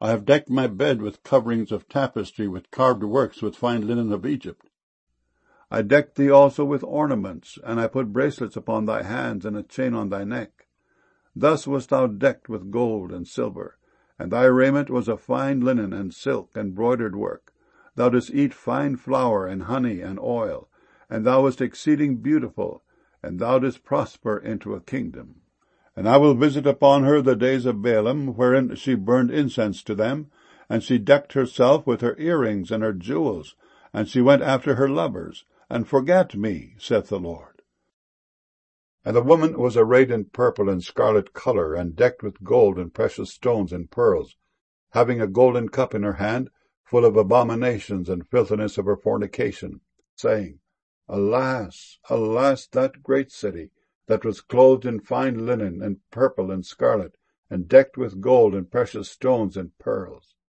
I have decked my bed with coverings of tapestry, with carved works, with fine linen of Egypt. I decked thee also with ornaments, and I put bracelets upon thy hands, and a chain on thy neck. Thus wast thou decked with gold and silver, and thy raiment was of fine linen and silk and broidered work. Thou didst eat fine flour and honey and oil, and thou wast exceeding beautiful, and thou didst prosper into a kingdom. And I will visit upon her the days of Baalim, wherein she burned incense to them, and she decked herself with her earrings and her jewels, and she went after her lovers, and forgat me, saith the Lord. And the woman was arrayed in purple and scarlet colour, and decked with gold and precious stones and pearls, having a golden cup in her hand, full of abominations and filthiness of her fornication, saying, Alas, alas, that great city, that was clothed in fine linen, and purple and scarlet, and decked with gold and precious stones and pearls.